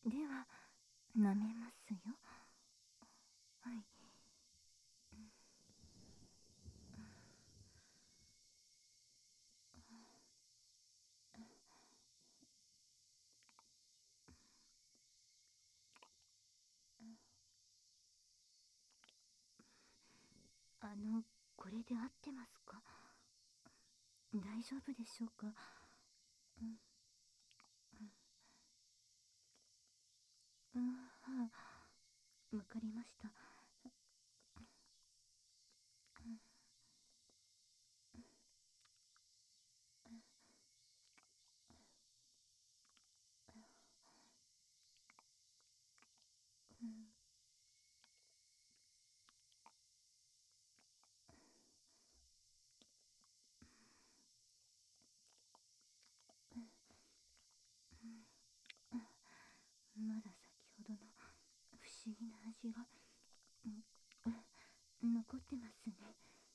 では、舐めますよ。はい。これで合ってますか？大丈夫でしょうか？はあ、わかりました。まだ先ほどの不思議な味が、残ってますね。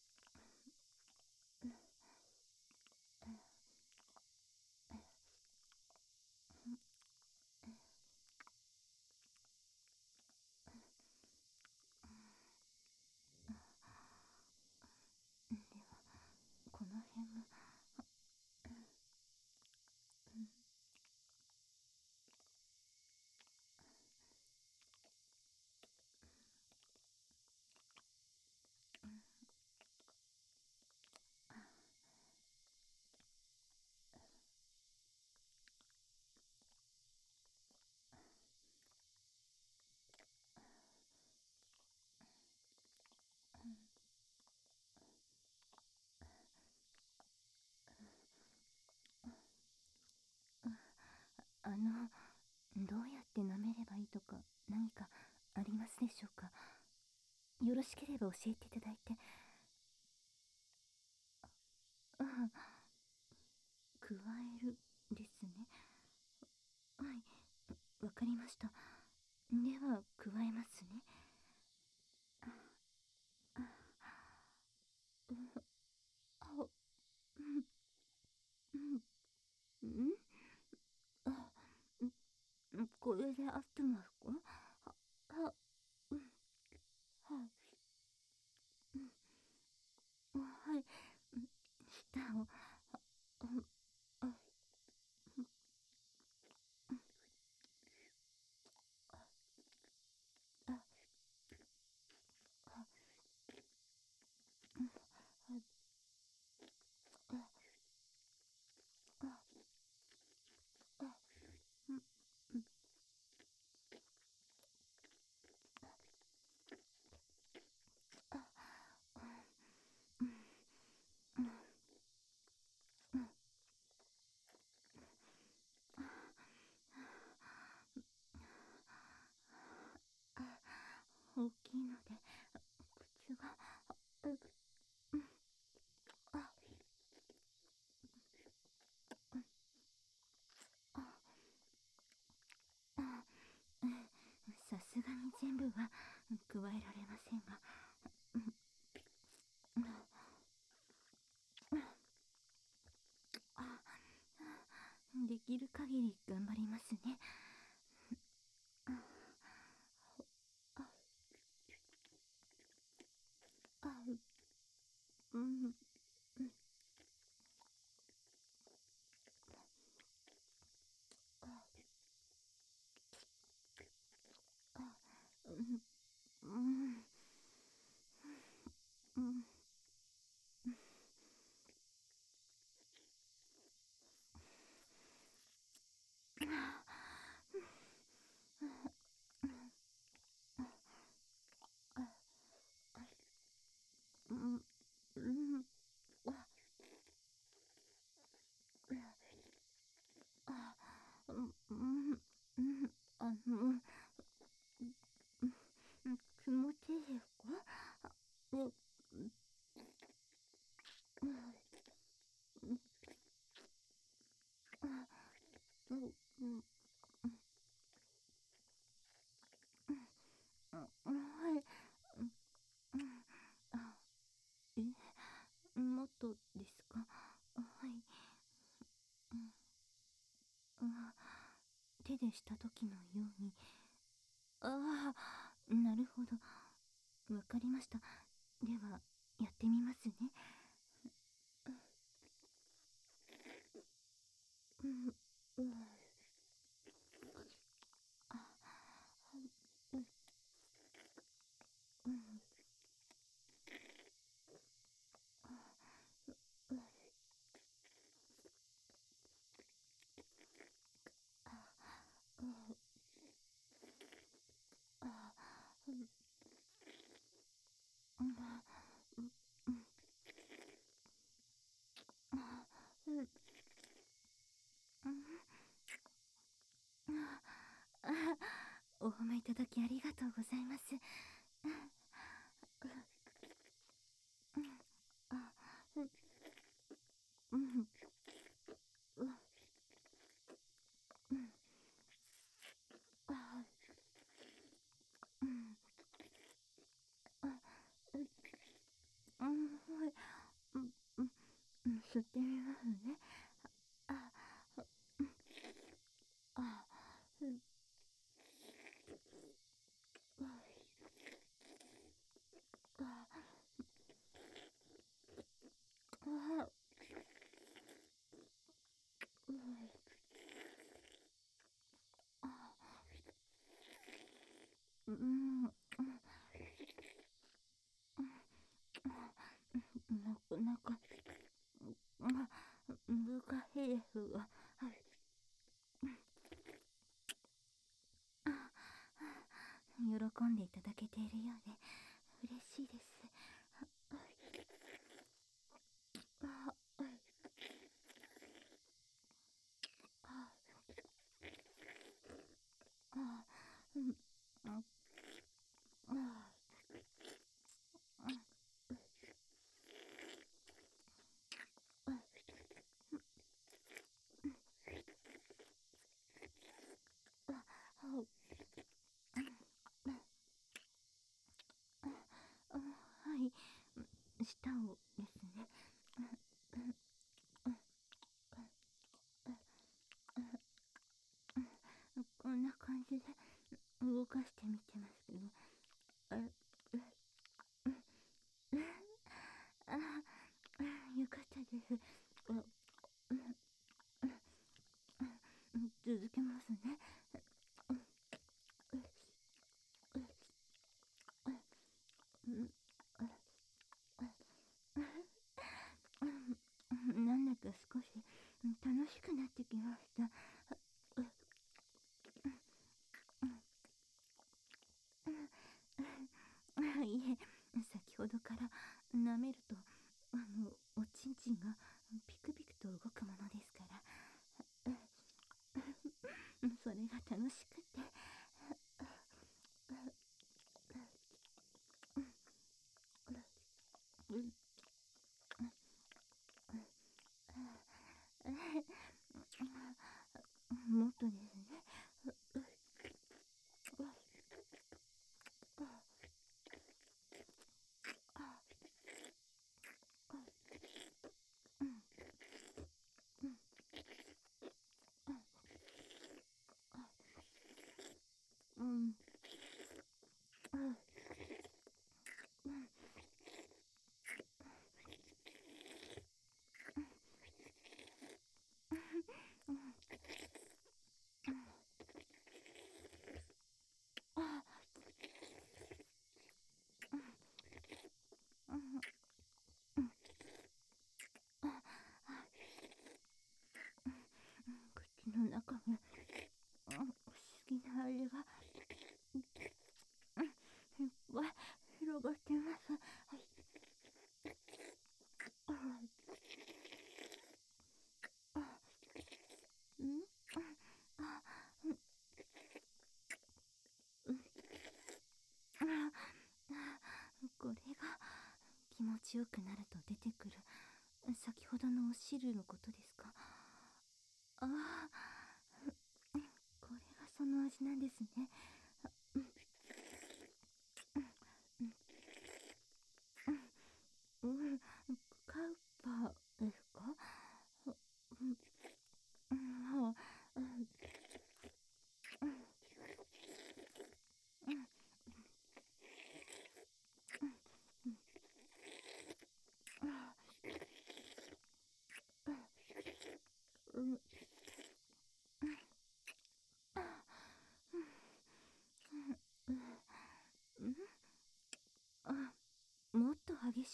では、この辺も、あの、どうやって舐めればいいとか何かありますでしょうか？よろしければ教えていただいて。あ、加えるですね。はい、わかりました。では、加えますね。あ、んこれで合ってますか？は、は、はい、舌を、大きいので、口が、さすがに全部は加えられませんが、できる限り頑張りますね。うん、うん、うん。うん、うん、うん、うん、気持ちいいですか？うん、うん、うん、はい。あ、もっとですか？はい。 手でした時のように。ああ、なるほど。わかりました。では、やってみますね。うん、うん、あ、うん、うん、うん、あ、うん、あ、うん、うん、うん、うん、あ、うん、うん、あ、お褒めいただきありがとうございます。うん、うん、あ、うん、うん、うん、うん、あ、うん、あ、うん、うん、はい、うん、うん、うん、吸ってみますね。あ、うん、あ、うん、うん、あ、あ、うん、あ、うん、うん、なかなか、難しいですが、はい、喜んでいただけているようで嬉しいです。あ、はい、あ、あ、うん、あ、あ、あ、あ、あ、はい、舌をですね。こんな感じで動かしてみてますけど、あ、よかったです。続けますね。なんだか少し楽しくなってきました。いえ、先ほどから舐めると、おちんちんがピクピクと動くものですから、それが楽しくて、もっとですね。うん、口の中に不思議なあれがいっぱい広がってます。うん、あ、これが気持ちよくなると出てくる先ほどのお汁のことですか？ああ、これがその味なんですね。うん、カウパーですか？うん、うん、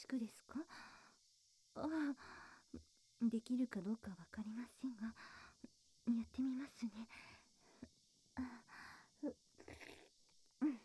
しくですか？あできるかどうかわかりませんが、やってみますね。あううん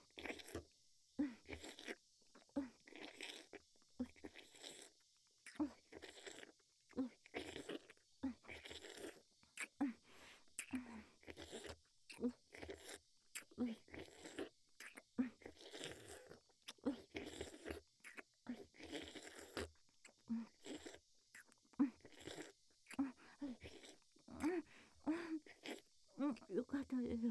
よかったです。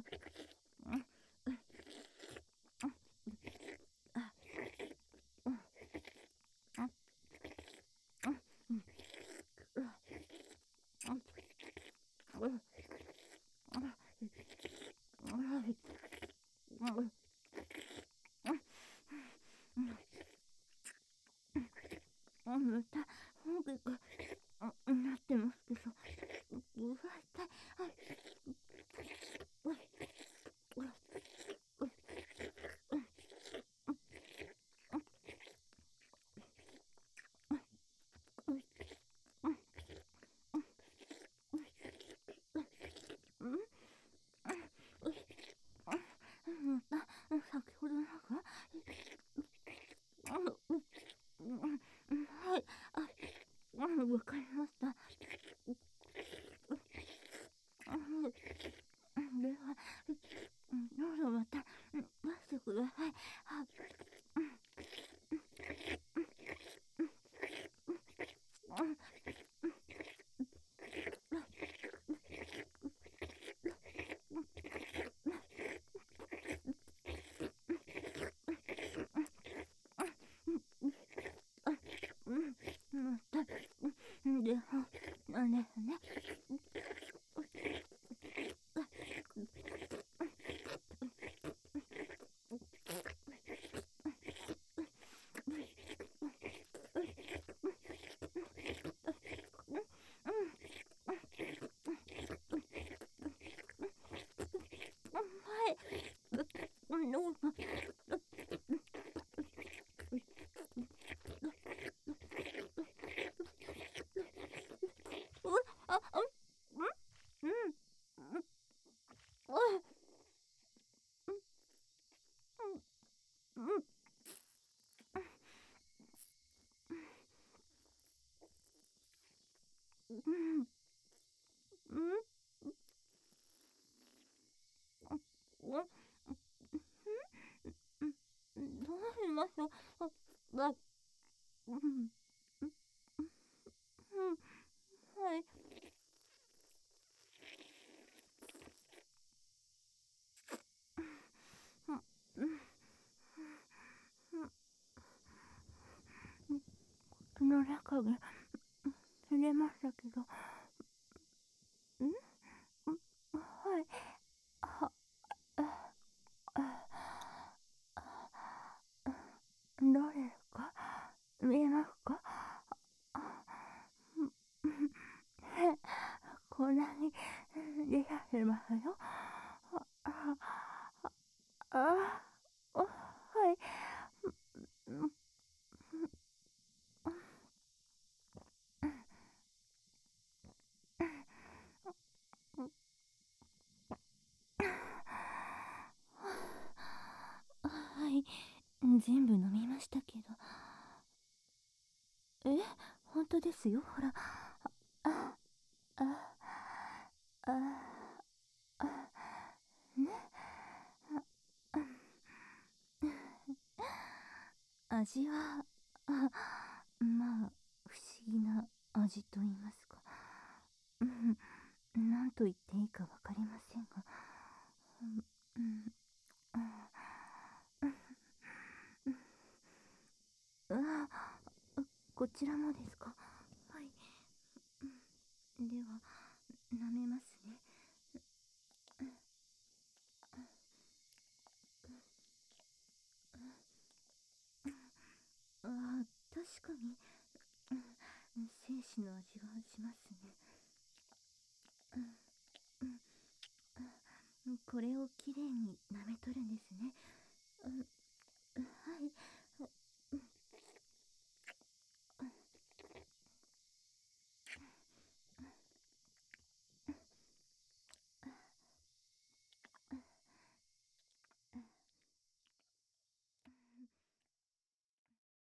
また本気がなってますけど、うわ痛い。また先ほどなんかはい、わかりました。では、どうぞまた出してください。また、では、なんですね。はい、どうぞ。うん、どうしましょう。はい。口の中で触れましたけど、はい。は、どうですか？見えますか？こんなに出させますよ。はい。はい。全部飲みましたけど。え、本当ですよ。ほら。あ、あ、あ、あ、ね。味は、まあ、不思議な味と言いますか。何と言っていいかわかりませんが。うん、こちらもですか？はい。では、舐めますね。確かに、精子の味がしますね。これをきれいに舐めとるんで